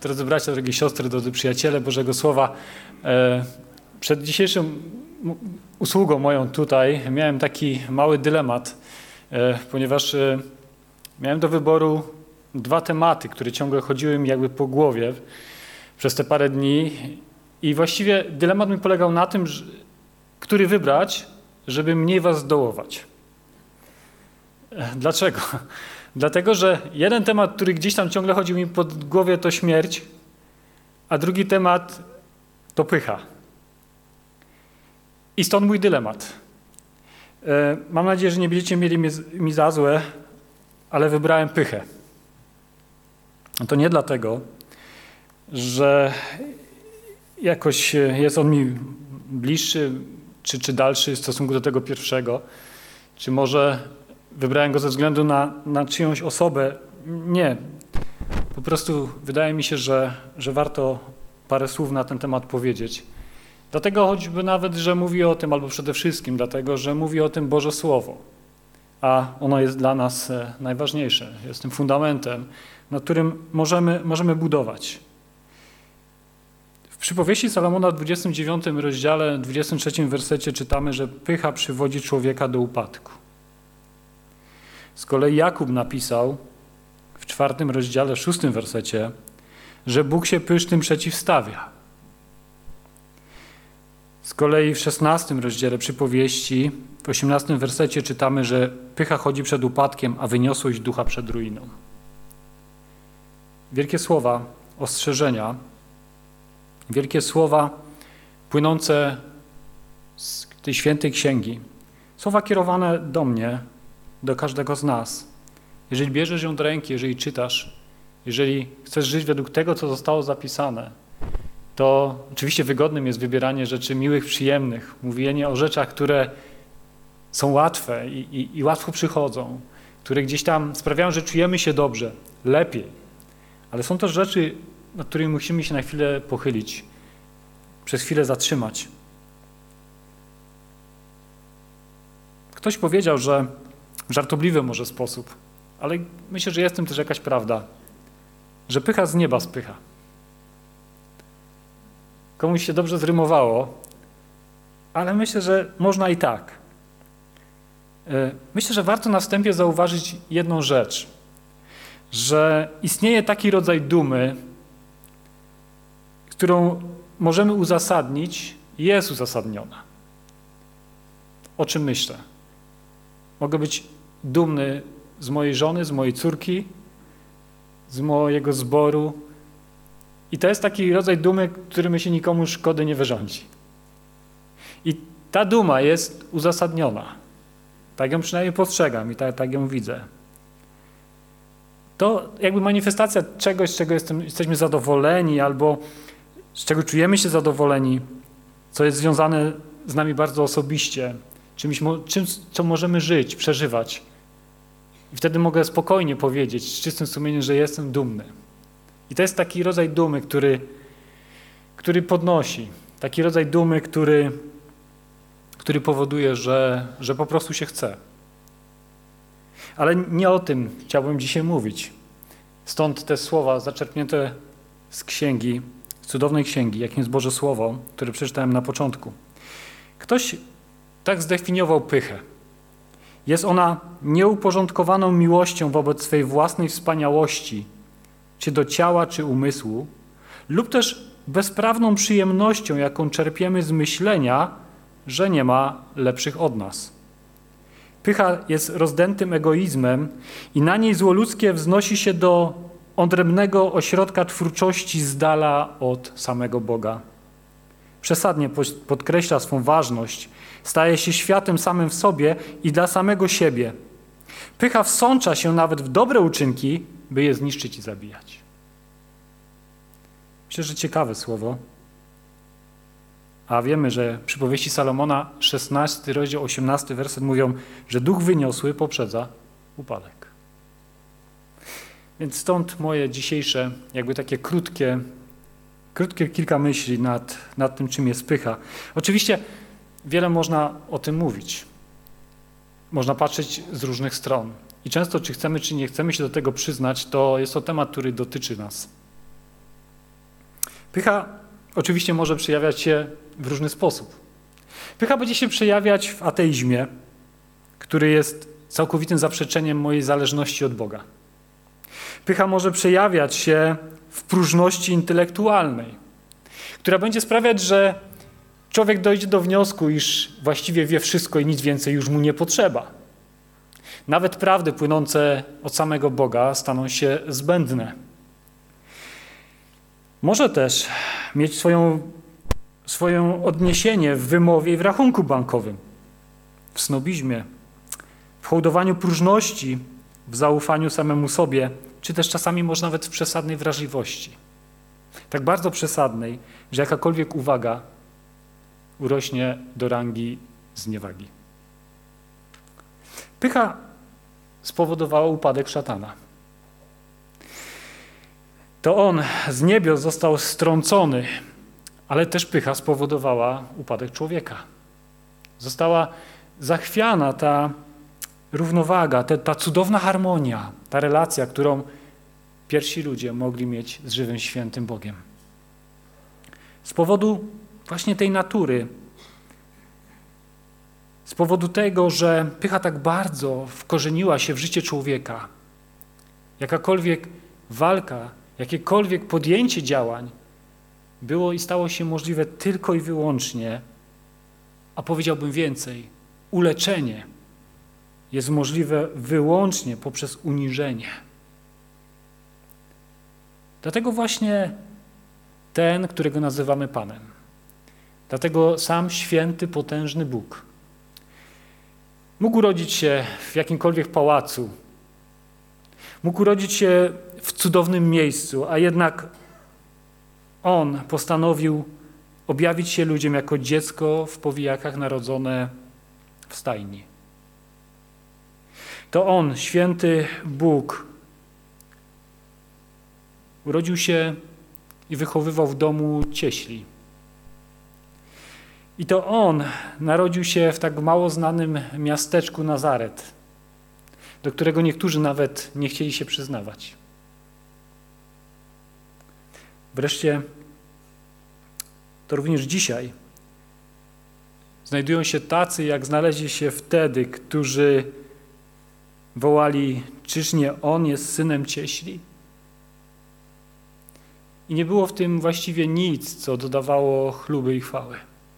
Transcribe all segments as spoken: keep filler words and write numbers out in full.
Drodzy bracia, drogie siostry, drodzy przyjaciele Bożego Słowa, przed dzisiejszą usługą moją tutaj miałem taki mały dylemat, ponieważ miałem do wyboru dwa tematy, które ciągle chodziły mi jakby po głowie przez te parę dni i właściwie dylemat mi polegał na tym, który wybrać, żeby mniej was zdołować. Dlaczego? Dlatego, że jeden temat, który gdzieś tam ciągle chodził mi po głowie, to śmierć, a drugi temat to pycha. I stąd mój dylemat. Mam nadzieję, że nie będziecie mieli mi za złe, ale wybrałem pychę. To nie dlatego, że jakoś jest on mi bliższy czy, czy dalszy w stosunku do tego pierwszego, czy może wybrałem go ze względu na, na czyjąś osobę. Nie. Po prostu wydaje mi się, że, że warto parę słów na ten temat powiedzieć. Dlatego choćby nawet, że mówi o tym, albo przede wszystkim dlatego, że mówi o tym Boże Słowo. A ono jest dla nas najważniejsze. Jest tym fundamentem, na którym możemy, możemy budować. W przypowieści Salomona w dwudziestym dziewiątym rozdziale, dwudziestym trzecim wersecie czytamy, że pycha przywodzi człowieka do upadku. Z kolei Jakub napisał w czwartym rozdziale, szóstym wersecie, że Bóg się pysznym przeciwstawia. Z kolei w szesnastym rozdziale przypowieści, w osiemnastym wersecie czytamy, że pycha chodzi przed upadkiem, a wyniosłość ducha przed ruiną. Wielkie słowa ostrzeżenia, wielkie słowa płynące z tej świętej księgi. Słowa kierowane do mnie, do każdego z nas. Jeżeli bierzesz ją do ręki, jeżeli czytasz, jeżeli chcesz żyć według tego, co zostało zapisane, to oczywiście wygodnym jest wybieranie rzeczy miłych, przyjemnych, mówienie o rzeczach, które są łatwe i, i, i łatwo przychodzą, które gdzieś tam sprawiają, że czujemy się dobrze, lepiej. Ale są to rzeczy, nad którymi musimy się na chwilę pochylić, przez chwilę zatrzymać. Ktoś powiedział, że w żartobliwy może sposób, ale myślę, że jest w tym też jakaś prawda, że pycha z nieba spycha. Komuś się dobrze zrymowało, ale myślę, że można i tak. Myślę, że warto na wstępie zauważyć jedną rzecz, że istnieje taki rodzaj dumy, którą możemy uzasadnić, jest uzasadniona. O czym myślę? Mogę być dumny z mojej żony, z mojej córki, z mojego zboru. I to jest taki rodzaj dumy, którym się nikomu szkody nie wyrządzi. I ta duma jest uzasadniona. Tak ją przynajmniej postrzegam i tak, tak ją widzę. To jakby manifestacja czegoś, z czego jestem, jesteśmy zadowoleni albo z czego czujemy się zadowoleni, co jest związane z nami bardzo osobiście, czymś, czym, co możemy żyć, przeżywać. I wtedy mogę spokojnie powiedzieć, z czystym sumieniem, że jestem dumny. I to jest taki rodzaj dumy, który, który podnosi, taki rodzaj dumy, który, który powoduje, że, że po prostu się chce. Ale nie o tym chciałbym dzisiaj mówić. Stąd te słowa zaczerpnięte z księgi, z cudownej księgi, jakim jest Boże Słowo, które przeczytałem na początku. Ktoś tak zdefiniował pychę. Jest ona nieuporządkowaną miłością wobec swej własnej wspaniałości, czy do ciała, czy umysłu, lub też bezprawną przyjemnością, jaką czerpiemy z myślenia, że nie ma lepszych od nas. Pycha jest rozdętym egoizmem i na niej zło ludzkie wznosi się do odrębnego ośrodka twórczości z dala od samego Boga. Przesadnie podkreśla swą ważność, staje się światem samym w sobie i dla samego siebie. Pycha wsącza się nawet w dobre uczynki, by je zniszczyć i zabijać. Myślę, że ciekawe słowo. A wiemy, że przypowieści Salomona, szesnasty rozdział, osiemnasty werset mówią, że duch wyniosły poprzedza upadek. Więc stąd moje dzisiejsze, jakby takie krótkie, krótkie kilka myśli nad, nad tym, czym jest pycha. Oczywiście wiele można o tym mówić. Można patrzeć z różnych stron. I często, czy chcemy, czy nie chcemy się do tego przyznać, to jest to temat, który dotyczy nas. Pycha oczywiście może przejawiać się w różny sposób. Pycha będzie się przejawiać w ateizmie, który jest całkowitym zaprzeczeniem mojej zależności od Boga. Pycha może przejawiać się w próżności intelektualnej, która będzie sprawiać, że człowiek dojdzie do wniosku, iż właściwie wie wszystko i nic więcej już mu nie potrzeba. Nawet prawdy płynące od samego Boga staną się zbędne. Może też mieć swoją, swoje odniesienie w wymowie i w rachunku bankowym, w snobizmie, w hołdowaniu próżności, w zaufaniu samemu sobie, czy też czasami może nawet w przesadnej wrażliwości. Tak bardzo przesadnej, że jakakolwiek uwaga urośnie do rangi zniewagi. Pycha spowodowała upadek szatana. To on z niebios został strącony, ale też pycha spowodowała upadek człowieka. Została zachwiana ta równowaga, ta, ta cudowna harmonia, ta relacja, którą pierwsi ludzie mogli mieć z żywym, świętym Bogiem. Z powodu właśnie tej natury, z powodu tego, że pycha tak bardzo wkorzeniła się w życie człowieka, jakakolwiek walka, jakiekolwiek podjęcie działań było i stało się możliwe tylko i wyłącznie, a powiedziałbym więcej, uleczenie jest możliwe wyłącznie poprzez uniżenie. Dlatego właśnie ten, którego nazywamy Panem, dlatego sam święty, potężny Bóg mógł urodzić się w jakimkolwiek pałacu, mógł urodzić się w cudownym miejscu, a jednak On postanowił objawić się ludziom jako dziecko w powijakach narodzone w stajni. To On, święty Bóg, urodził się i wychowywał w domu cieśli. I to On narodził się w tak mało znanym miasteczku Nazaret, do którego niektórzy nawet nie chcieli się przyznawać. Wreszcie to również dzisiaj znajdują się tacy, jak znaleźli się wtedy, którzy wołali, czyż nie On jest synem cieśli? I nie było w tym właściwie nic, co dodawało chluby i chwały.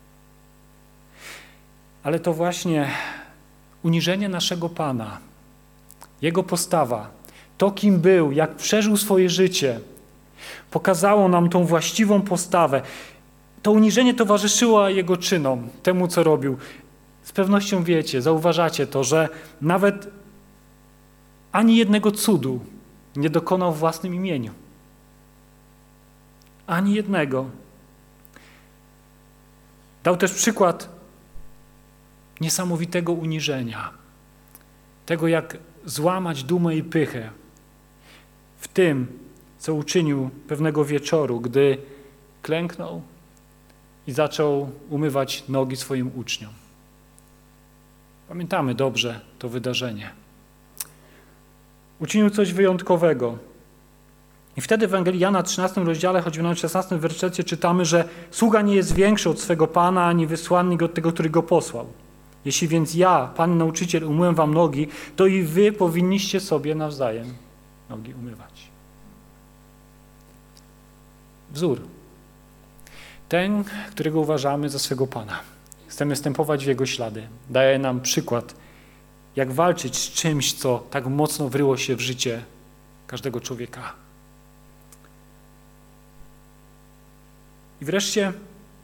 Ale to właśnie uniżenie naszego Pana, Jego postawa, to kim był, jak przeżył swoje życie, pokazało nam tą właściwą postawę. To uniżenie towarzyszyło Jego czynom, temu, co robił. Z pewnością wiecie, zauważacie to, że nawet ani jednego cudu nie dokonał w własnym imieniu. Ani jednego. Dał też przykład niesamowitego uniżenia. Tego, jak złamać dumę i pychę. W tym, co uczynił pewnego wieczoru, gdy klęknął i zaczął umywać nogi swoim uczniom. Pamiętamy dobrze to wydarzenie. Uczynił coś wyjątkowego. I wtedy w Ewangelii Jana, trzynastym rozdziale, choćby na szesnastym wersecie, czytamy, że sługa nie jest większy od swego Pana, ani wysłannik od tego, który go posłał. Jeśli więc ja, Pan nauczyciel, umyłem wam nogi, to i wy powinniście sobie nawzajem nogi umywać. Wzór. Ten, którego uważamy za swego Pana. Chcemy stępować w Jego ślady. Daje nam przykład, jak walczyć z czymś, co tak mocno wryło się w życie każdego człowieka. I wreszcie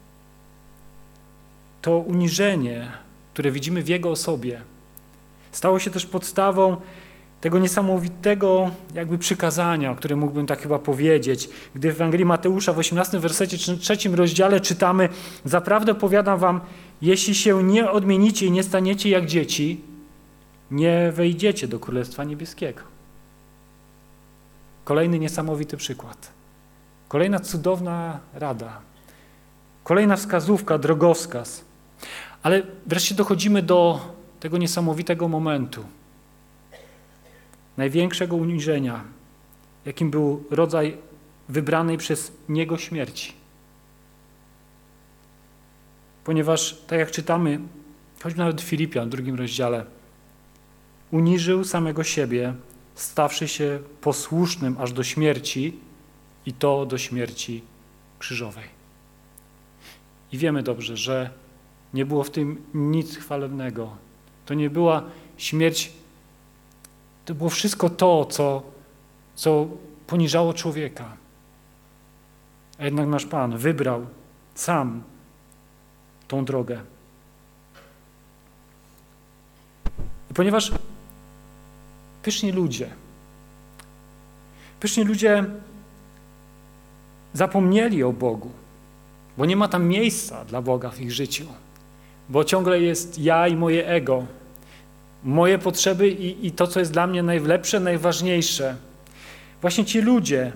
to uniżenie, które widzimy w Jego osobie, stało się też podstawą tego niesamowitego jakby przykazania, o którym mógłbym tak chyba powiedzieć, gdy w Ewangelii Mateusza w osiemnastym wersecie, trzecim rozdziale czytamy: zaprawdę powiadam wam, jeśli się nie odmienicie i nie staniecie jak dzieci, nie wejdziecie do Królestwa Niebieskiego. Kolejny niesamowity przykład. Kolejna cudowna rada. Kolejna wskazówka, drogowskaz. Ale wreszcie dochodzimy do tego niesamowitego momentu. Największego uniżenia, jakim był rodzaj wybranej przez Niego śmierci. Ponieważ, tak jak czytamy, choćby nawet w Filipian w drugim rozdziale, uniżył samego siebie, stawszy się posłusznym aż do śmierci i to do śmierci krzyżowej. I wiemy dobrze, że nie było w tym nic chwalebnego. To nie była śmierć, to było wszystko to, co, co poniżało człowieka. A jednak nasz Pan wybrał sam tą drogę. I ponieważ pyszni ludzie, pyszni ludzie zapomnieli o Bogu, bo nie ma tam miejsca dla Boga w ich życiu, bo ciągle jest ja i moje ego, moje potrzeby i, i to, co jest dla mnie najlepsze, najważniejsze. Właśnie ci ludzie,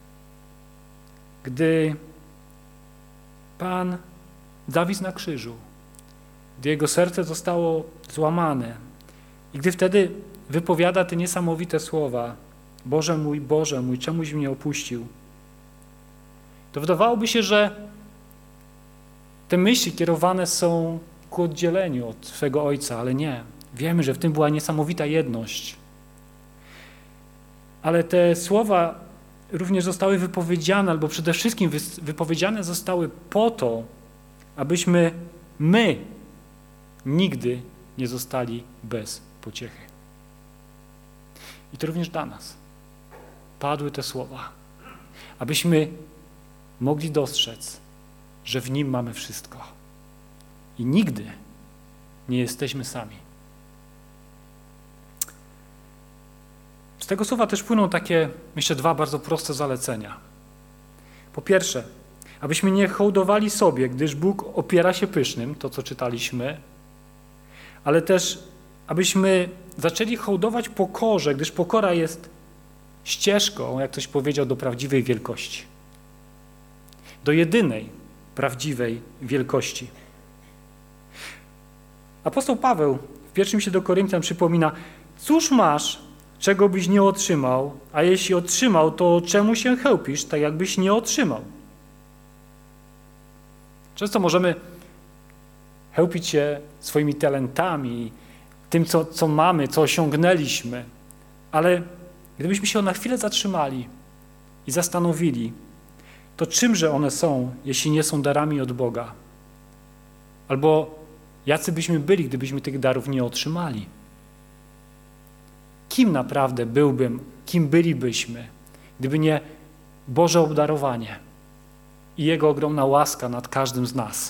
gdy Pan zawisł na krzyżu, gdy jego serce zostało złamane i gdy wtedy wypowiada te niesamowite słowa: Boże mój, Boże mój, czemuś mnie opuścił, to wydawałoby się, że te myśli kierowane są ku oddzieleniu od swego Ojca, ale nie. Wiemy, że w tym była niesamowita jedność. Ale te słowa również zostały wypowiedziane, albo przede wszystkim wypowiedziane zostały po to, abyśmy my nigdy nie zostali bez pociechy. I to również dla nas padły te słowa, abyśmy mogli dostrzec, że w Nim mamy wszystko i nigdy nie jesteśmy sami. Z tego słowa też płyną takie, myślę, dwa bardzo proste zalecenia. Po pierwsze, abyśmy nie hołdowali sobie, gdyż Bóg opiera się pysznym, to co czytaliśmy, ale też abyśmy zaczęli hołdować pokorze, gdyż pokora jest ścieżką, jak ktoś powiedział, do prawdziwej wielkości. Do jedynej prawdziwej wielkości. Apostoł Paweł w pierwszym liście do Koryntian przypomina: cóż masz, czego byś nie otrzymał, a jeśli otrzymał, to czemu się chełpisz, tak jakbyś nie otrzymał? Często możemy chełpić się swoimi talentami, tym, co, co mamy, co osiągnęliśmy, ale gdybyśmy się na chwilę zatrzymali i zastanowili, to czymże one są, jeśli nie są darami od Boga? Albo jacy byśmy byli, gdybyśmy tych darów nie otrzymali? Kim naprawdę byłbym, kim bylibyśmy, gdyby nie Boże obdarowanie i Jego ogromna łaska nad każdym z nas?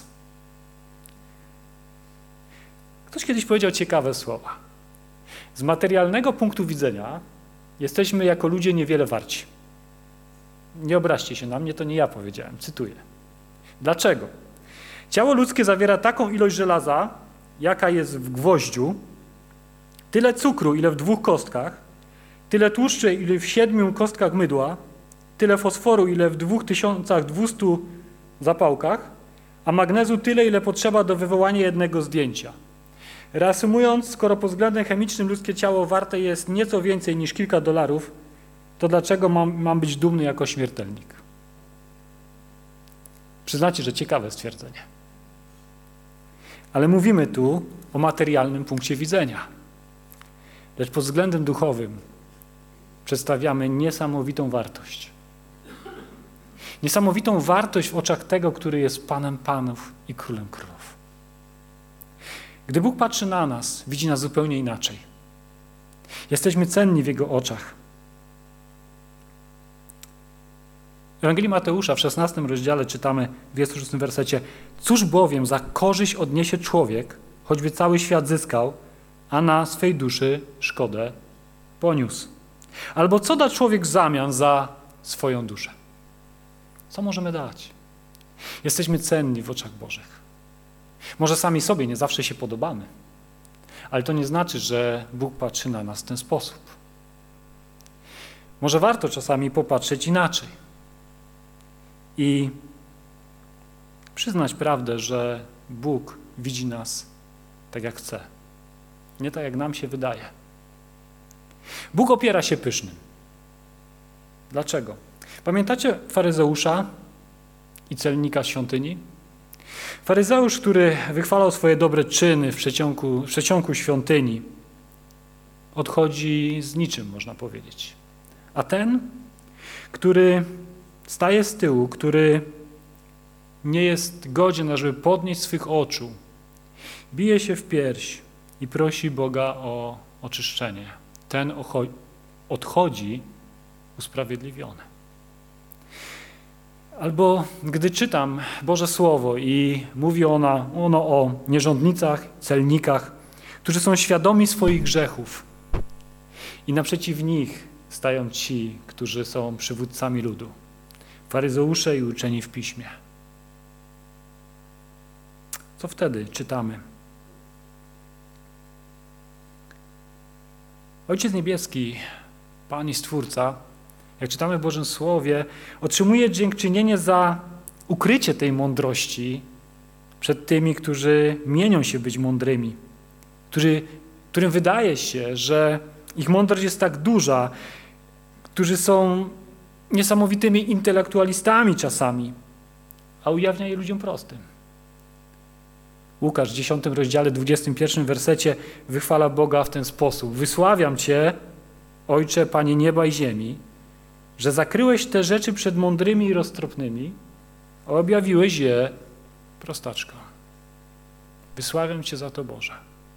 Ktoś kiedyś powiedział ciekawe słowa. Z materialnego punktu widzenia jesteśmy jako ludzie niewiele warci. Nie obraźcie się na mnie, to nie ja powiedziałem, cytuję. Dlaczego? Ciało ludzkie zawiera taką ilość żelaza, jaka jest w gwoździu, tyle cukru, ile w dwóch kostkach, tyle tłuszczu, ile w siedmiu kostkach mydła, tyle fosforu, ile w dwóch tysiącach dwustu zapałkach, a magnezu tyle, ile potrzeba do wywołania jednego zdjęcia. Reasumując, skoro pod względem chemicznym ludzkie ciało warte jest nieco więcej niż kilka dolarów, to dlaczego mam, mam być dumny jako śmiertelnik? Przyznacie, że ciekawe stwierdzenie. Ale mówimy tu o materialnym punkcie widzenia. Lecz pod względem duchowym przedstawiamy niesamowitą wartość. Niesamowitą wartość w oczach tego, który jest Panem Panów i Królem Królów. Gdy Bóg patrzy na nas, widzi nas zupełnie inaczej. Jesteśmy cenni w Jego oczach. W Ewangelii Mateusza w szesnastym rozdziale czytamy w dwudziestym szóstym wersecie: cóż bowiem za korzyść odniesie człowiek, choćby cały świat zyskał, a na swej duszy szkodę poniósł? Albo co da człowiek w zamian za swoją duszę? Co możemy dać? Jesteśmy cenni w oczach Bożych. Może sami sobie nie zawsze się podobamy, ale to nie znaczy, że Bóg patrzy na nas w ten sposób. Może warto czasami popatrzeć inaczej i przyznać prawdę, że Bóg widzi nas tak, jak chce, nie tak, jak nam się wydaje. Bóg opiera się pysznym. Dlaczego? Pamiętacie faryzeusza i celnika świątyni? Faryzeusz, który wychwalał swoje dobre czyny w przeciągu, w przeciągu świątyni, odchodzi z niczym, można powiedzieć. A ten, który staje z tyłu, który nie jest godzien, żeby podnieść swych oczu, bije się w pierś i prosi Boga o oczyszczenie. Ten odchodzi usprawiedliwiony. Albo gdy czytam Boże Słowo i mówi ona, ono o nierządnicach, celnikach, którzy są świadomi swoich grzechów i naprzeciw nich stają ci, którzy są przywódcami ludu, faryzeusze i uczeni w Piśmie. Co wtedy czytamy? Ojciec Niebieski, Pan i Stwórca, jak czytamy w Bożym Słowie, otrzymuje dziękczynienie za ukrycie tej mądrości przed tymi, którzy mienią się być mądrymi, którzy, którym wydaje się, że ich mądrość jest tak duża, którzy są niesamowitymi intelektualistami czasami, a ujawnia je ludziom prostym. Łukasz w dziesiątym rozdziale, dwudziestym pierwszym wersecie wychwala Boga w ten sposób. Wysławiam Cię, Ojcze, Panie nieba i ziemi, że zakryłeś te rzeczy przed mądrymi i roztropnymi, a objawiłeś je prostaczkom. Wysławiam Cię za to, Boże.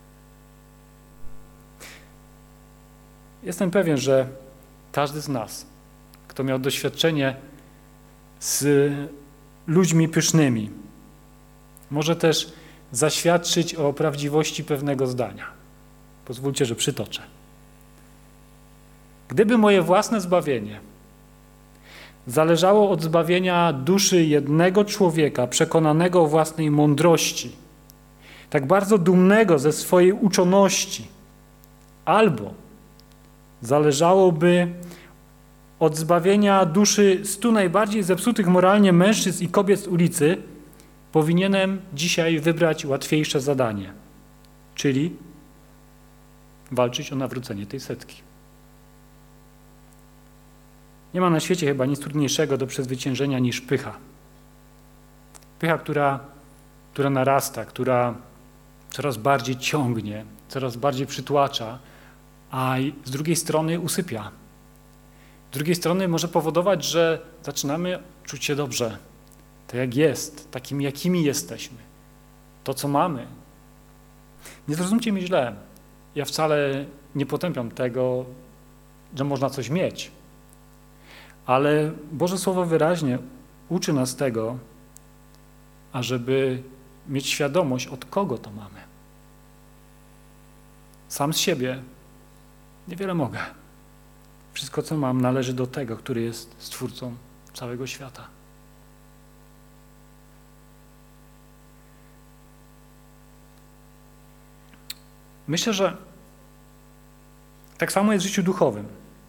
Jestem pewien, że każdy z nas, kto miał doświadczenie z ludźmi pysznymi, może też zaświadczyć o prawdziwości pewnego zdania. Pozwólcie, że przytoczę. Gdyby moje własne zbawienie zależało od zbawienia duszy jednego człowieka przekonanego o własnej mądrości, tak bardzo dumnego ze swojej uczoności, albo zależałoby od zbawienia duszy stu najbardziej zepsutych moralnie mężczyzn i kobiet z ulicy, powinienem dzisiaj wybrać łatwiejsze zadanie, czyli walczyć o nawrócenie tej setki. Nie ma na świecie chyba nic trudniejszego do przezwyciężenia niż pycha. Pycha, która, która narasta, która coraz bardziej ciągnie, coraz bardziej przytłacza, a z drugiej strony usypia. Z drugiej strony może powodować, że zaczynamy czuć się dobrze, tak jak jest, takimi jakimi jesteśmy, to co mamy. Nie zrozumcie mnie źle, ja wcale nie potępiam tego, że można coś mieć, ale Boże Słowo wyraźnie uczy nas tego, ażeby mieć świadomość, od kogo to mamy. Sam z siebie niewiele mogę. Wszystko, co mam, należy do tego, który jest Stwórcą całego świata. Myślę, że tak samo jest w życiu duchowym.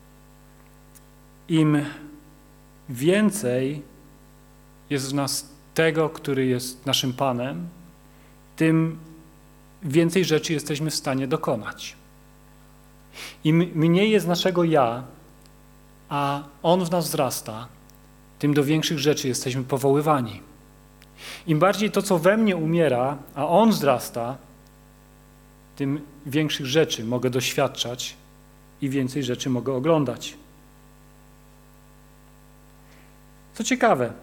Im więcej jest w nas tego, który jest naszym Panem, tym więcej rzeczy jesteśmy w stanie dokonać. Im mniej jest naszego ja, a On w nas wzrasta, tym do większych rzeczy jesteśmy powoływani. Im bardziej to, co we mnie umiera, a On wzrasta, tym większych rzeczy mogę doświadczać i więcej rzeczy mogę oglądać. Co ciekawe,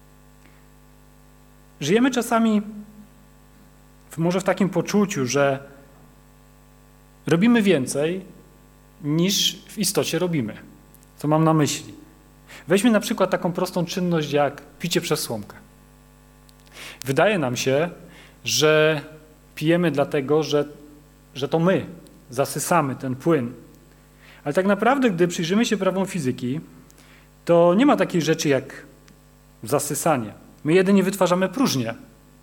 żyjemy czasami w, może w takim poczuciu, że robimy więcej niż w istocie robimy. Co mam na myśli? Weźmy na przykład taką prostą czynność jak picie przez słomkę. Wydaje nam się, że pijemy dlatego, że, że to my zasysamy ten płyn. Ale tak naprawdę, gdy przyjrzymy się prawom fizyki, to nie ma takiej rzeczy jak zasysanie. My jedynie wytwarzamy próżnię,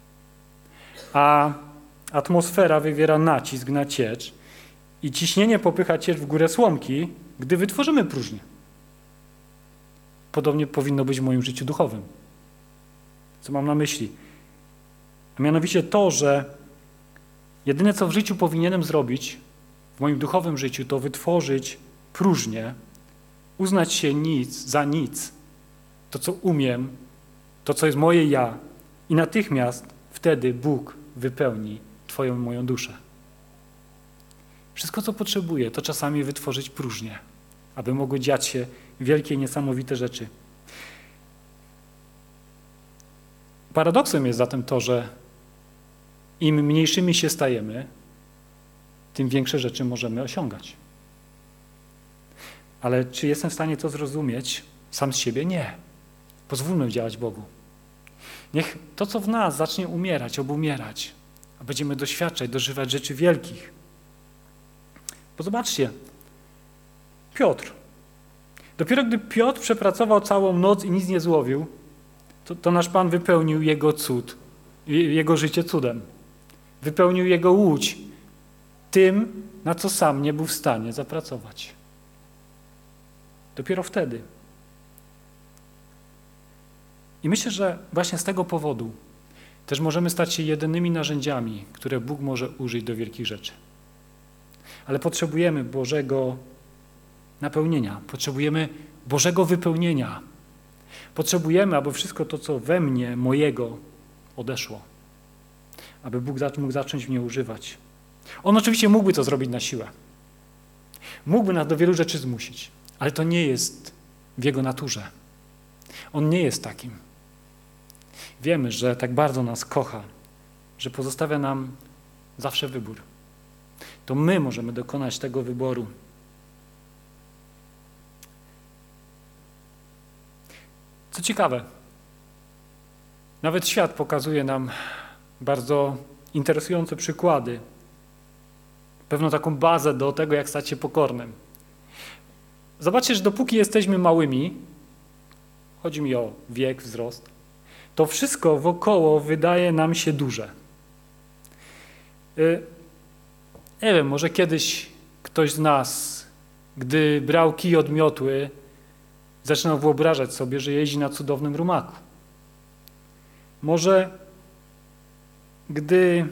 a atmosfera wywiera nacisk na ciecz i ciśnienie popycha ciecz w górę słomki, gdy wytworzymy próżnię. Podobnie powinno być w moim życiu duchowym. Co mam na myśli? A mianowicie to, że jedyne, co w życiu powinienem zrobić, w moim duchowym życiu, to wytworzyć próżnię, uznać się nic za nic, to, co umiem, to, co jest moje ja i natychmiast wtedy Bóg wypełni twoją i moją duszę. Wszystko, co potrzebuje, to czasami wytworzyć próżnię, aby mogły dziać się wielkie i niesamowite rzeczy. Paradoksem jest zatem to, że im mniejszymi się stajemy, tym większe rzeczy możemy osiągać. Ale czy jestem w stanie to zrozumieć sam z siebie? Nie. Pozwólmy działać Bogu. Niech to, co w nas, zacznie umierać, obumierać, a będziemy doświadczać, dożywać rzeczy wielkich. Bo zobaczcie, Piotr. Dopiero gdy Piotr przepracował całą noc i nic nie złowił, to, to nasz Pan wypełnił jego cud, jego życie cudem. Wypełnił jego łódź tym, na co sam nie był w stanie zapracować. Dopiero wtedy. I myślę, że właśnie z tego powodu też możemy stać się jedynymi narzędziami, które Bóg może użyć do wielkich rzeczy. Ale potrzebujemy Bożego napełnienia, potrzebujemy Bożego wypełnienia. Potrzebujemy, aby wszystko to, co we mnie, mojego, odeszło. Aby Bóg mógł zacząć mnie używać. On oczywiście mógłby to zrobić na siłę. Mógłby nas do wielu rzeczy zmusić, ale to nie jest w Jego naturze. On nie jest takim. Wiemy, że tak bardzo nas kocha, że pozostawia nam zawsze wybór. To my możemy dokonać tego wyboru. Co ciekawe, nawet świat pokazuje nam bardzo interesujące przykłady, pewną taką bazę do tego, jak stać się pokornym. Zobaczcie, że dopóki jesteśmy małymi, chodzi mi o wiek, wzrost, to wszystko wokoło wydaje nam się duże. Nie wiem, może kiedyś ktoś z nas, gdy brał kij od miotły, zaczynał wyobrażać sobie, że jeździ na cudownym rumaku. Może gdy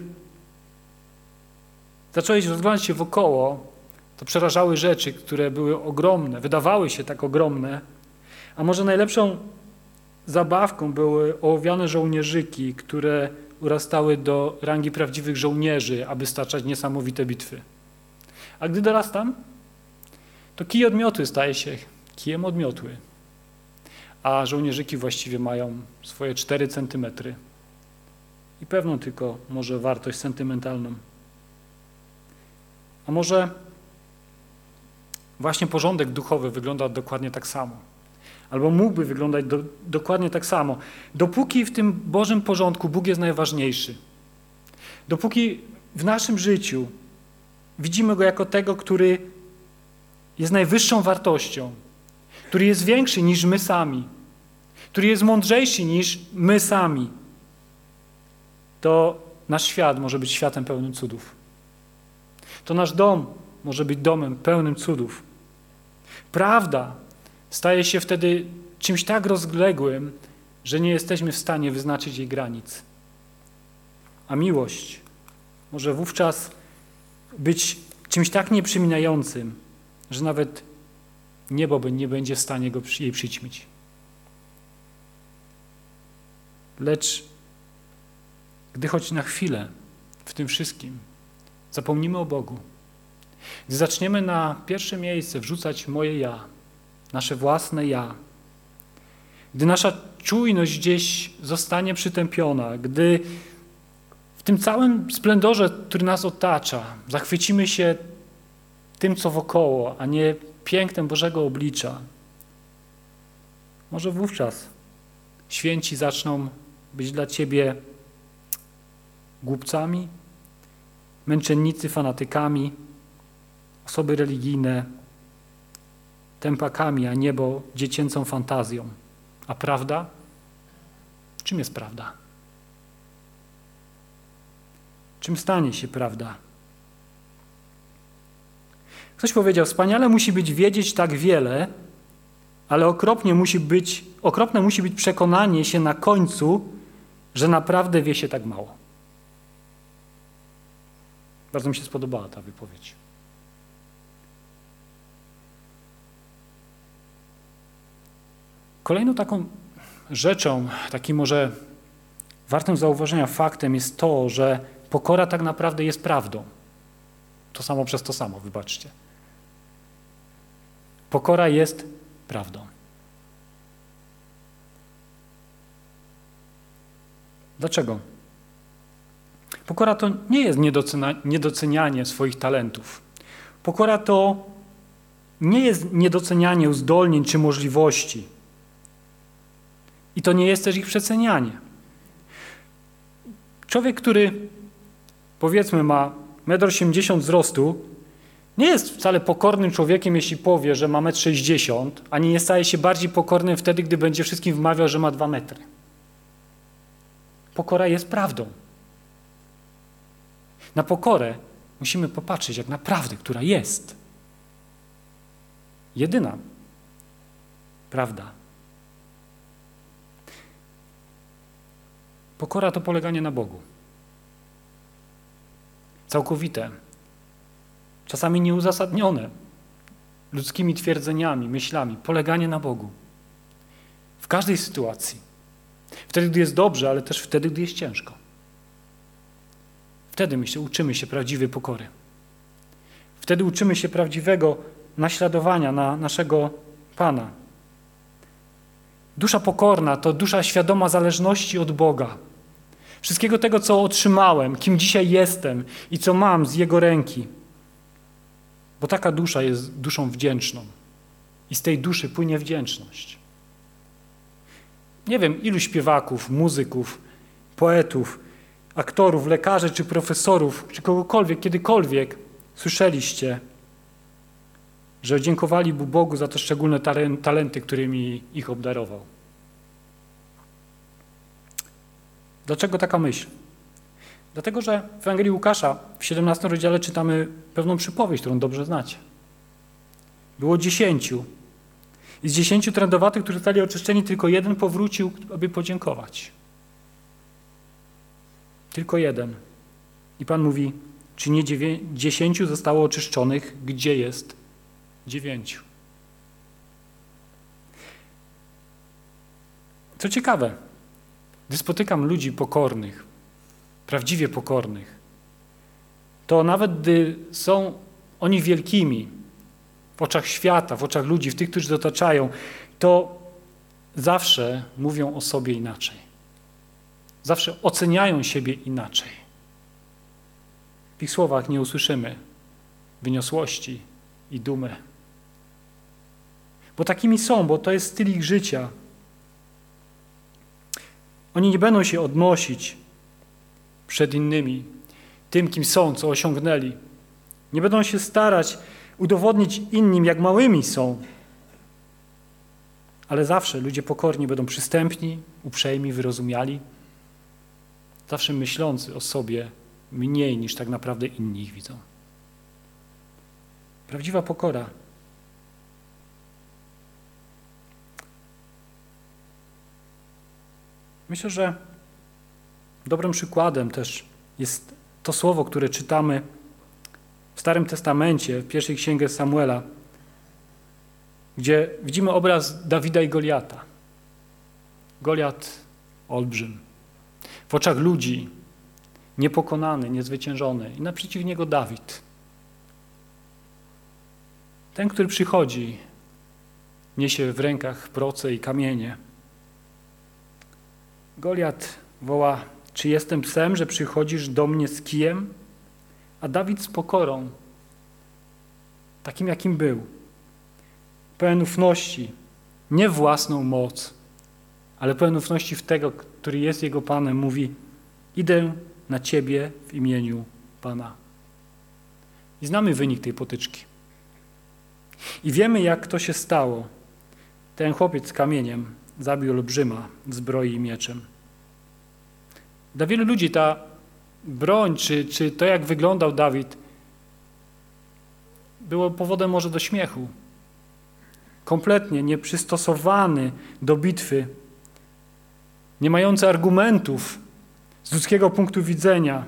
zacząłeś rozglądać się wokoło, to przerażały rzeczy, które były ogromne, wydawały się tak ogromne, a może najlepszą zabawką były ołowiane żołnierzyki, które urastały do rangi prawdziwych żołnierzy, aby staczać niesamowite bitwy. A gdy dorastam, to kij od miotły staje się kijem od miotły, a żołnierzyki właściwie mają swoje cztery centymetry i pewną tylko może wartość sentymentalną. A może właśnie porządek duchowy wygląda dokładnie tak samo. Albo mógłby wyglądać do, dokładnie tak samo. Dopóki w tym Bożym porządku Bóg jest najważniejszy, dopóki w naszym życiu widzimy Go jako tego, który jest najwyższą wartością, który jest większy niż my sami, który jest mądrzejszy niż my sami, to nasz świat może być światem pełnym cudów. To nasz dom może być domem pełnym cudów. Prawda staje się wtedy czymś tak rozległym, że nie jesteśmy w stanie wyznaczyć jej granic. A miłość może wówczas być czymś tak nieprzyminającym, że nawet niebo nie będzie w stanie go, jej przyćmić. Lecz gdy choć na chwilę w tym wszystkim zapomnimy o Bogu, gdy zaczniemy na pierwsze miejsce wrzucać moje ja, nasze własne ja, gdy nasza czujność gdzieś zostanie przytępiona, gdy w tym całym splendorze, który nas otacza, zachwycimy się tym, co wokoło, a nie pięknem Bożego oblicza, może wówczas święci zaczną być dla Ciebie głupcami, męczennicy fanatykami, osoby religijne tępakami, a niebo dziecięcą fantazją. A prawda? Czym jest prawda? Czym stanie się prawda? Ktoś powiedział, wspaniale musi być wiedzieć tak wiele, ale okropnie musi być, okropne musi być przekonanie się na końcu, że naprawdę wie się tak mało. Bardzo mi się spodobała ta wypowiedź. Kolejną taką rzeczą, takim może wartym zauważenia faktem jest to, że pokora tak naprawdę jest prawdą. To samo przez to samo, wybaczcie. Pokora jest prawdą. Dlaczego? Pokora to nie jest niedocenianie swoich talentów. Pokora to nie jest niedocenianie uzdolnień czy możliwości. I to nie jest też ich przecenianie. Człowiek, który powiedzmy ma metr osiemdziesiąt wzrostu, nie jest wcale pokornym człowiekiem, jeśli powie, że ma metr sześćdziesiąt, ani nie staje się bardziej pokornym wtedy, gdy będzie wszystkim wmawiał, że ma dwa metry. Pokora jest prawdą. Na pokorę musimy popatrzeć jak naprawdę, która jest. Jedyna prawda. Pokora to poleganie na Bogu. Całkowite. Czasami nieuzasadnione ludzkimi twierdzeniami, myślami. Poleganie na Bogu. W każdej sytuacji. Wtedy, gdy jest dobrze, ale też wtedy, gdy jest ciężko. Wtedy my się uczymy się prawdziwej pokory. Wtedy uczymy się prawdziwego naśladowania na naszego Pana. Dusza pokorna to dusza świadoma zależności od Boga. Wszystkiego tego, co otrzymałem, kim dzisiaj jestem i co mam z Jego ręki. Bo taka dusza jest duszą wdzięczną. I z tej duszy płynie wdzięczność. Nie wiem, ilu śpiewaków, muzyków, poetów, aktorów, lekarzy czy profesorów, czy kogokolwiek, kiedykolwiek słyszeliście, że dziękowali Bogu za te szczególne talenty, którymi ich obdarował. Dlaczego taka myśl? Dlatego, że w Ewangelii Łukasza w siedemnastym rozdziale czytamy pewną przypowieść, którą dobrze znacie. Było dziesięciu. I z dziesięciu trędowatych, którzy zostali oczyszczeni, tylko jeden powrócił, aby podziękować. Tylko jeden. I Pan mówi, czy nie dziewię- dziesięciu zostało oczyszczonych, gdzie jest dziewięciu? Co ciekawe, gdy spotykam ludzi pokornych, prawdziwie pokornych, to nawet gdy są oni wielkimi w oczach świata, w oczach ludzi, w tych, którzy otaczają, to zawsze mówią o sobie inaczej. Zawsze oceniają siebie inaczej. W ich słowach nie usłyszymy wyniosłości i dumy. Bo takimi są, bo to jest styl ich życia. Oni nie będą się odnosić przed innymi, tym, kim są, co osiągnęli. Nie będą się starać udowodnić innym, jak małymi są. Ale zawsze ludzie pokorni będą przystępni, uprzejmi, wyrozumiali. Zawsze myślący o sobie mniej niż tak naprawdę inni ich widzą. Prawdziwa pokora myślę, że dobrym przykładem też jest to słowo, które czytamy w Starym Testamencie, w pierwszej księdze Samuela, gdzie widzimy obraz Dawida i Goliata. Goliat olbrzym. W oczach ludzi niepokonany, niezwyciężony i naprzeciw niego Dawid. Ten, który przychodzi, niesie w rękach proce i kamienie. Goliat woła, czy jestem psem, że przychodzisz do mnie z kijem? A Dawid z pokorą, takim jakim był, pełen ufności, nie w własną moc, ale pełen ufności w tego, który jest jego Panem, mówi, idę na Ciebie w imieniu Pana. I znamy wynik tej potyczki. I wiemy, jak to się stało. Ten chłopiec z kamieniem zabił olbrzyma w zbroi i mieczem. Dla wielu ludzi ta broń, czy, czy to, jak wyglądał Dawid, było powodem może do śmiechu. Kompletnie nieprzystosowany do bitwy, nie mający argumentów z ludzkiego punktu widzenia.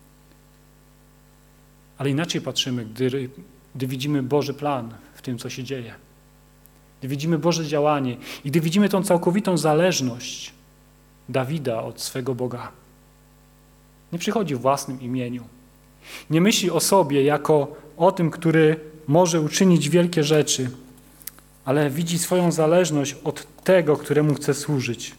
Ale inaczej patrzymy, gdy, gdy widzimy Boży plan w tym, co się dzieje. Gdy widzimy Boże działanie i gdy widzimy tą całkowitą zależność Dawida od swego Boga. Nie przychodzi w własnym imieniu. Nie myśli o sobie jako o tym, który może uczynić wielkie rzeczy, ale widzi swoją zależność od tego, któremu chce służyć.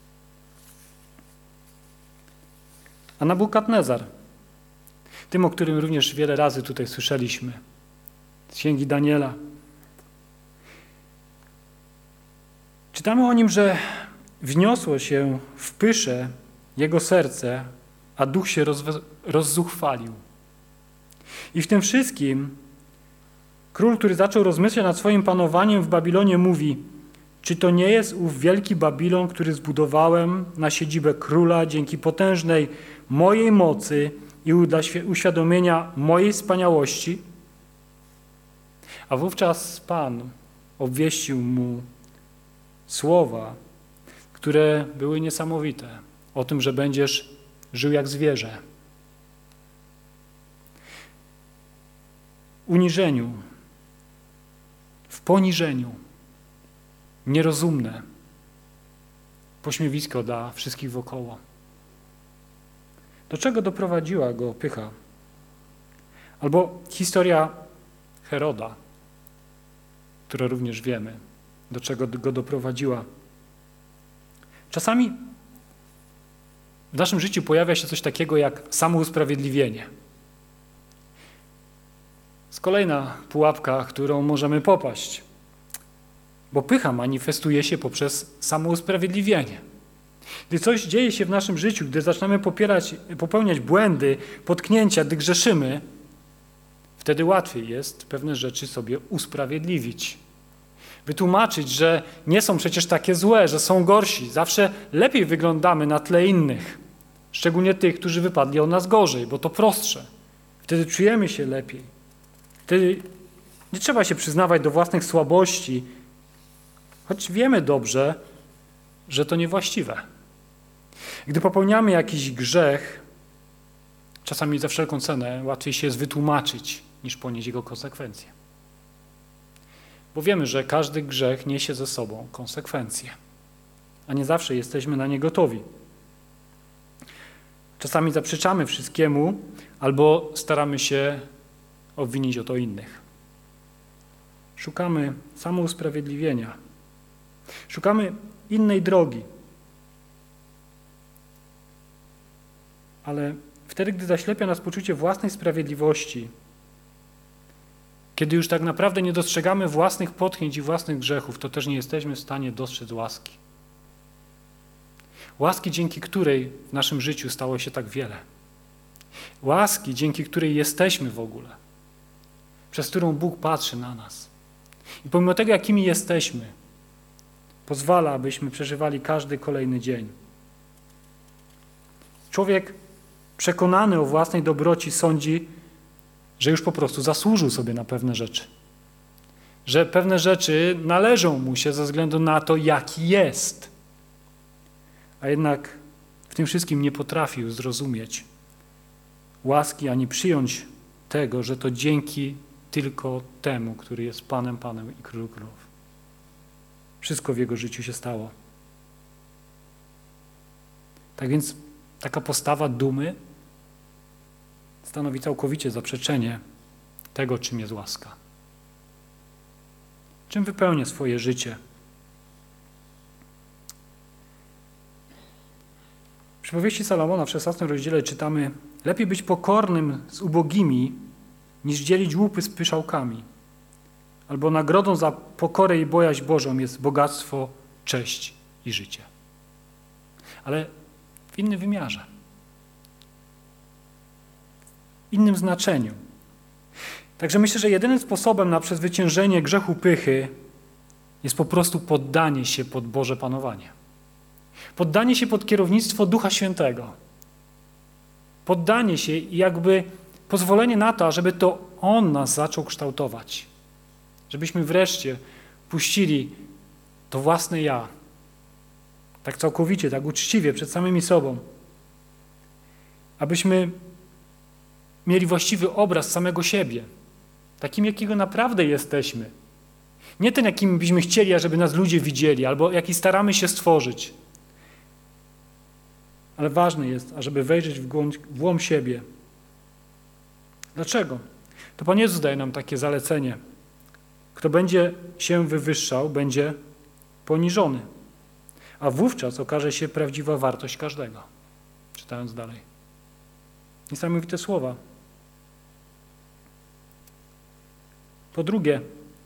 A Nabukadnezar, tym, o którym również wiele razy tutaj słyszeliśmy, z Księgi Daniela. Czytamy o nim, że wniosło się w pysze jego serce, a duch się rozwe- rozzuchwalił. I w tym wszystkim król, który zaczął rozmyślać nad swoim panowaniem w Babilonie, mówi: czy to nie jest ów wielki Babilon, który zbudowałem na siedzibę króla dzięki potężnej mojej mocy i dla uświadomienia mojej wspaniałości? A wówczas Pan obwieścił mu słowa, które były niesamowite, o tym, że będziesz żył jak zwierzę. W uniżeniu, w poniżeniu, nierozumne, pośmiewisko dla wszystkich wokoło. Do czego doprowadziła go pycha? Albo historia Heroda, którą również wiemy, do czego go doprowadziła. Czasami w naszym życiu pojawia się coś takiego jak samousprawiedliwienie. Jest kolejna pułapka, którą możemy popaść, bo pycha manifestuje się poprzez samousprawiedliwienie. Gdy coś dzieje się w naszym życiu, gdy zaczynamy popierać, popełniać błędy, potknięcia, gdy grzeszymy, wtedy łatwiej jest pewne rzeczy sobie usprawiedliwić. Wytłumaczyć, że nie są przecież takie złe, że są gorsi. Zawsze lepiej wyglądamy na tle innych, szczególnie tych, którzy wypadli od nas gorzej, bo to prostsze. Wtedy czujemy się lepiej. Wtedy nie trzeba się przyznawać do własnych słabości, choć wiemy dobrze, że to niewłaściwe. Gdy popełniamy jakiś grzech, czasami za wszelką cenę łatwiej się jest wytłumaczyć, niż ponieść jego konsekwencje. Bo wiemy, że każdy grzech niesie ze sobą konsekwencje, a nie zawsze jesteśmy na nie gotowi. Czasami zaprzeczamy wszystkiemu albo staramy się obwinić o to innych. Szukamy samousprawiedliwienia. Szukamy innej drogi. Ale wtedy, gdy zaślepia nas poczucie własnej sprawiedliwości, kiedy już tak naprawdę nie dostrzegamy własnych potknięć i własnych grzechów, to też nie jesteśmy w stanie dostrzec łaski. Łaski, dzięki której w naszym życiu stało się tak wiele. Łaski, dzięki której jesteśmy w ogóle. Przez którą Bóg patrzy na nas. I pomimo tego, jakimi jesteśmy, pozwala, abyśmy przeżywali każdy kolejny dzień. Człowiek przekonany o własnej dobroci sądzi, że już po prostu zasłużył sobie na pewne rzeczy. Że pewne rzeczy należą mu się ze względu na to, jaki jest. A jednak w tym wszystkim nie potrafił zrozumieć łaski, ani przyjąć tego, że to dzięki tylko temu, który jest Panem, Panem i Królem Królów. Wszystko w jego życiu się stało. Tak więc taka postawa dumy stanowi całkowicie zaprzeczenie tego, czym jest łaska. Czym wypełnia swoje życie. W przypowieści Salomona w szesnastym rozdziale czytamy: lepiej być pokornym z ubogimi, niż dzielić łupy z pyszałkami. Albo nagrodą za pokorę i bojaźń Bożą jest bogactwo, cześć i życie. Ale w innym wymiarze. W innym znaczeniu. Także myślę, że jedynym sposobem na przezwyciężenie grzechu pychy jest po prostu poddanie się pod Boże panowanie. Poddanie się pod kierownictwo Ducha Świętego. Poddanie się i jakby pozwolenie na to, żeby to On nas zaczął kształtować. Żebyśmy wreszcie puścili to własne ja. Tak całkowicie, tak uczciwie przed samymi sobą. Abyśmy mieli właściwy obraz samego siebie. Takim, jakiego naprawdę jesteśmy. Nie ten, jakim byśmy chcieli, ażeby nas ludzie widzieli, albo jaki staramy się stworzyć. ale ważne jest, ażeby wejrzeć w głąb, w głąb siebie. Dlaczego? To Pan Jezus daje nam takie zalecenie. Kto będzie się wywyższał, będzie poniżony, a wówczas okaże się prawdziwa wartość każdego. Czytając dalej. Niesamowite słowa. Po drugie,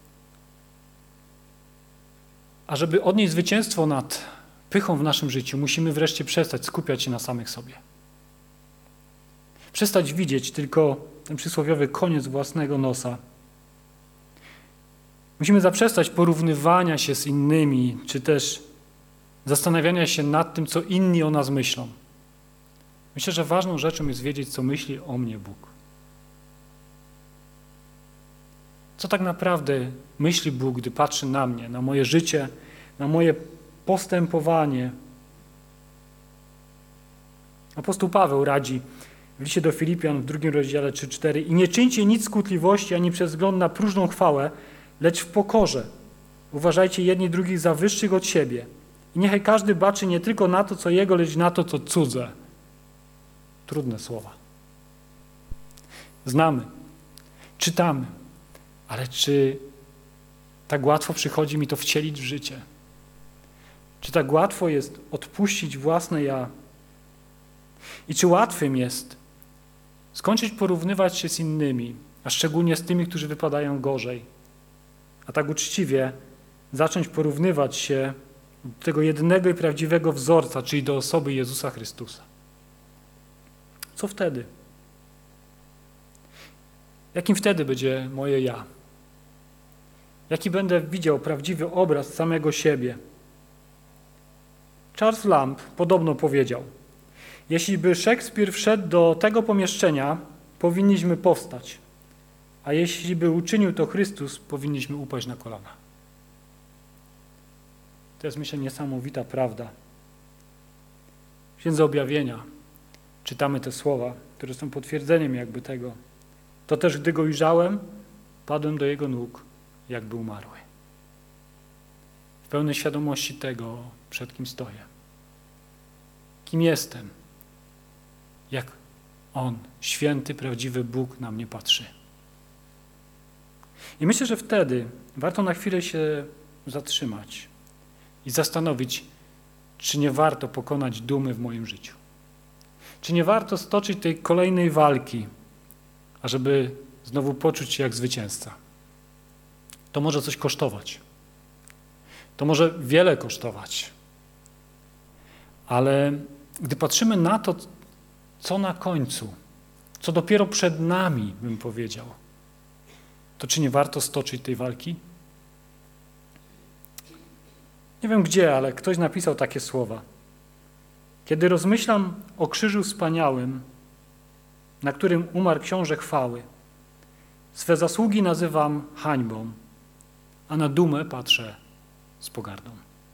ażeby odnieść zwycięstwo nad pychą w naszym życiu, musimy wreszcie przestać skupiać się na samych sobie. Przestać widzieć tylko ten przysłowiowy koniec własnego nosa. Musimy zaprzestać porównywania się z innymi, czy też zastanawiania się nad tym, co inni o nas myślą. Myślę, że ważną rzeczą jest wiedzieć, co myśli o mnie Bóg. Co tak naprawdę myśli Bóg, gdy patrzy na mnie, na moje życie, na moje postępowanie. Apostoł Paweł radzi w liście do Filipian w drugim rozdziale trzy cztery i nie czyńcie nic skutliwości ani przez wzgląd na próżną chwałę, lecz w pokorze. Uważajcie jedni drugich za wyższych od siebie i niechaj każdy baczy nie tylko na to, co jego, lecz na to, co cudze. Trudne słowa. Znamy, czytamy, ale czy tak łatwo przychodzi mi to wcielić w życie? Czy tak łatwo jest odpuścić własne ja? I czy łatwym jest skończyć porównywać się z innymi, a szczególnie z tymi, którzy wypadają gorzej, a tak uczciwie zacząć porównywać się do tego jedynego i prawdziwego wzorca, czyli do osoby Jezusa Chrystusa? Co wtedy? Jakim wtedy będzie moje ja? Jaki będę widział prawdziwy obraz samego siebie? Charles Lamb podobno powiedział: jeśli by Szekspir wszedł do tego pomieszczenia, powinniśmy powstać, a jeśli by uczynił to Chrystus, powinniśmy upaść na kolana. To jest, myślę, niesamowita prawda. W Księdze Objawienia czytamy te słowa, które są potwierdzeniem jakby tego. To też, gdy go ujrzałem, padłem do jego nóg, jakby umarły. W pełnej świadomości tego, przed kim stoję. Kim jestem. Jak On, święty, prawdziwy Bóg na mnie patrzy. I myślę, że wtedy warto na chwilę się zatrzymać i zastanowić, czy nie warto pokonać dumy w moim życiu. Czy nie warto stoczyć tej kolejnej walki, ażeby znowu poczuć się jak zwycięzca. To może coś kosztować. To może wiele kosztować. Ale gdy patrzymy na to, co na końcu, co dopiero przed nami, bym powiedział, to czy nie warto stoczyć tej walki? Nie wiem gdzie, ale ktoś napisał takie słowa. Kiedy rozmyślam o krzyżu wspaniałym, na którym umarł książę chwały, swe zasługi nazywam hańbą, a na dumę patrzę z pogardą.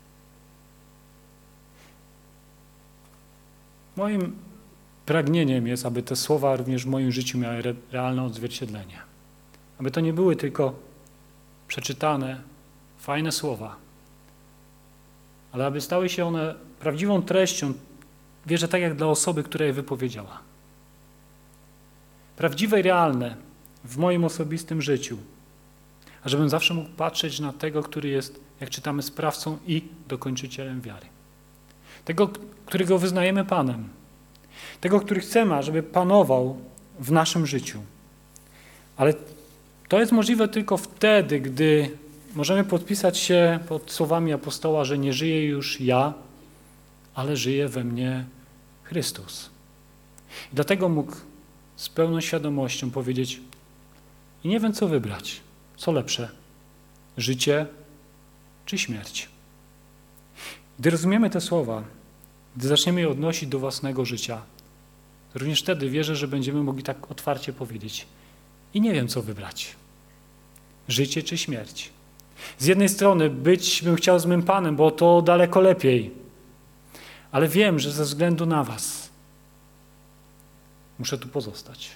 Moim pragnieniem jest, aby te słowa również w moim życiu miały re- realne odzwierciedlenie. Aby to nie były tylko przeczytane, fajne słowa, ale aby stały się one prawdziwą treścią, wierzę, tak jak dla osoby, która je wypowiedziała. Prawdziwe i realne w moim osobistym życiu, a żebym zawsze mógł patrzeć na tego, który jest, jak czytamy, sprawcą i dokończycielem wiary. Tego, którego wyznajemy Panem. Tego, który chcemy, żeby panował w naszym życiu. Ale to jest możliwe tylko wtedy, gdy możemy podpisać się pod słowami apostoła, że nie żyję już ja, ale żyje we mnie Chrystus. I dlatego mógł z pełną świadomością powiedzieć: i nie wiem, co wybrać, co lepsze, życie czy śmierć. Gdy rozumiemy te słowa, gdy zaczniemy je odnosić do własnego życia, to również wtedy wierzę, że będziemy mogli tak otwarcie powiedzieć: i nie wiem, co wybrać, życie czy śmierć. Z jednej strony być bym chciał z mym Panem, bo to daleko lepiej, ale wiem, że ze względu na was muszę tu pozostać.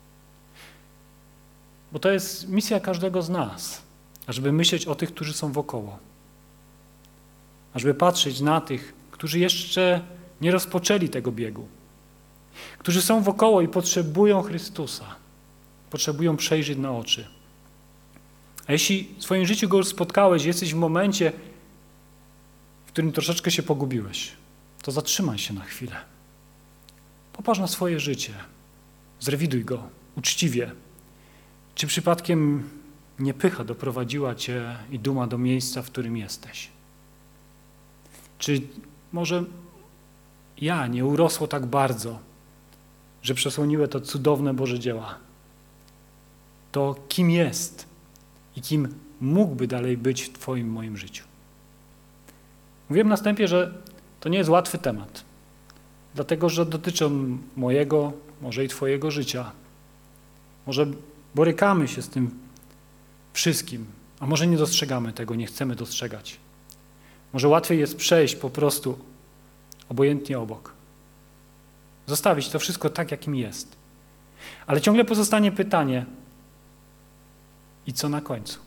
Bo to jest misja każdego z nas, ażeby myśleć o tych, którzy są wokoło. Ażeby patrzeć na tych, którzy jeszcze nie rozpoczęli tego biegu, którzy są wokoło i potrzebują Chrystusa, potrzebują przejrzeć na oczy. A jeśli w swoim życiu Go już spotkałeś, jesteś w momencie, w którym troszeczkę się pogubiłeś, to zatrzymaj się na chwilę. Popatrz na swoje życie, zrewiduj go uczciwie. Czy przypadkiem nie pycha doprowadziła cię i duma do miejsca, w którym jesteś? Czy może ja nie urosło tak bardzo, że przesłoniły to cudowne Boże dzieła? To kim jest i kim mógłby dalej być w twoim, moim życiu? Mówiłem na wstępie, że to nie jest łatwy temat, dlatego że dotyczy on mojego, może i twojego życia. Może borykamy się z tym wszystkim, a może nie dostrzegamy tego, nie chcemy dostrzegać. Może łatwiej jest przejść po prostu obojętnie obok. Zostawić to wszystko tak, jakim jest. Ale ciągle pozostanie pytanie, i co na końcu?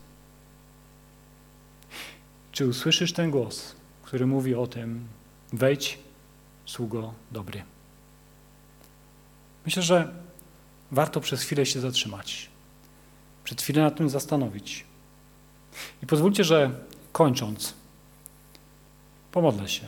Czy usłyszysz ten głos, który mówi o tym, wejdź, sługo dobry? Myślę, że warto przez chwilę się zatrzymać, przed chwilę nad tym zastanowić. I pozwólcie, że kończąc, pomodlę się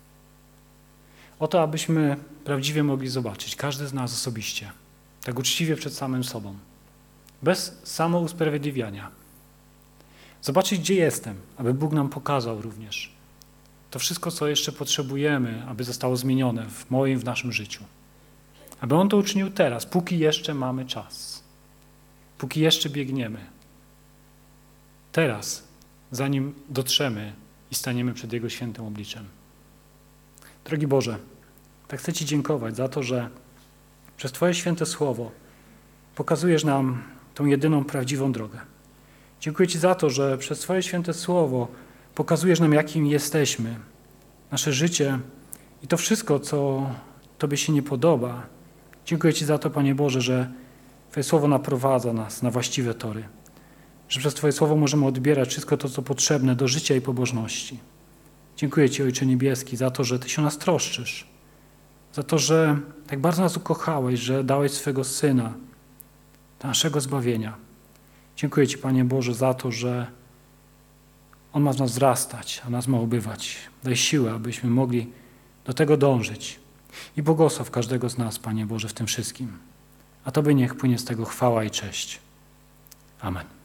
o to, abyśmy prawdziwie mogli zobaczyć, każdy z nas osobiście, tak uczciwie przed samym sobą, bez samousprawiedliwiania. Zobaczyć, gdzie jestem, aby Bóg nam pokazał również to wszystko, co jeszcze potrzebujemy, aby zostało zmienione w moim, w naszym życiu. Aby On to uczynił teraz, póki jeszcze mamy czas, póki jeszcze biegniemy. Teraz, zanim dotrzemy i staniemy przed Jego świętym obliczem. Drogi Boże, tak chcę Ci dziękować za to, że przez Twoje święte słowo pokazujesz nam tą jedyną prawdziwą drogę. Dziękuję Ci za to, że przez Twoje święte słowo pokazujesz nam, jakim jesteśmy, nasze życie i to wszystko, co Tobie się nie podoba. Dziękuję Ci za to, Panie Boże, że Twoje słowo naprowadza nas na właściwe tory, że przez Twoje słowo możemy odbierać wszystko to, co potrzebne do życia i pobożności. Dziękuję Ci, Ojcze Niebieski, za to, że Ty się o nas troszczysz, za to, że tak bardzo nas ukochałeś, że dałeś swego Syna do naszego zbawienia. Dziękuję Ci, Panie Boże, za to, że On ma w nas wzrastać, a nas ma ubywać. Daj siłę, abyśmy mogli do tego dążyć. I błogosław każdego z nas, Panie Boże, w tym wszystkim. A Tobie niech płynie z tego chwała i cześć. Amen.